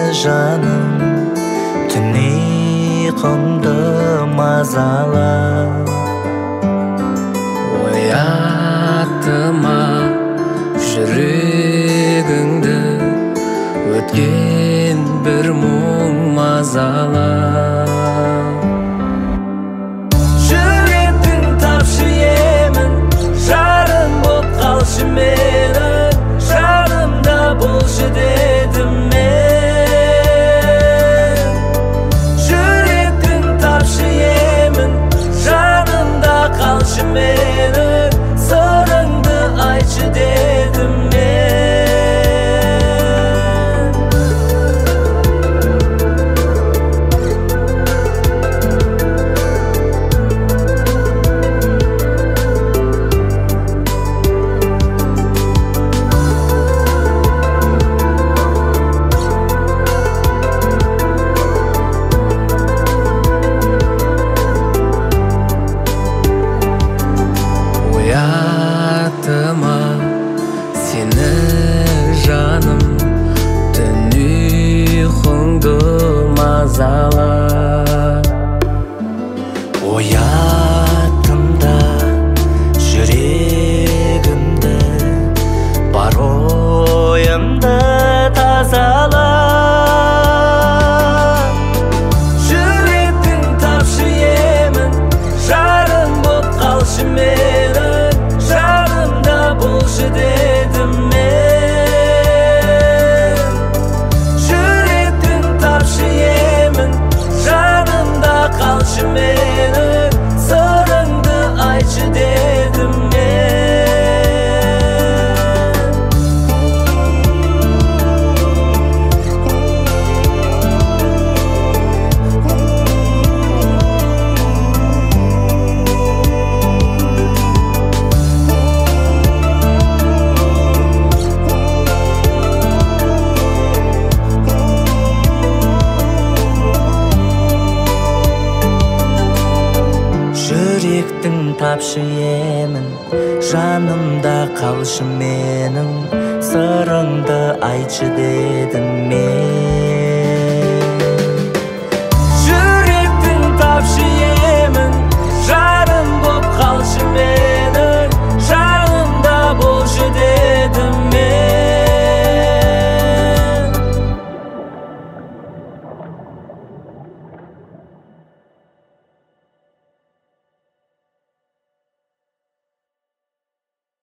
жаным, түн ұйқымды мазала. Оятыма жүрегіңді, өткен бір мұң мазала. Жүректің тапшы емін, жарым боп қалшы менің, жанымда болшы дедім мен. Жүректің тапшы емін, жанымда қалшы менің, сырыңды айтшы дедім мен. Оятыма сені жаным, түн ұйқыңды мазала. Ояттым да жүрегімді, бар ойымды тазала. Жүректің тапшы емін, жарым боп қалшы менің, жанымда болшы дедім мен. Жүректің тапшы емін, жанымда қалшы менің, сырыңды айтшы дедім мен. Жүректің тапшы емін, жанымда қалшы менің, сырыңды айтшы дедім мен.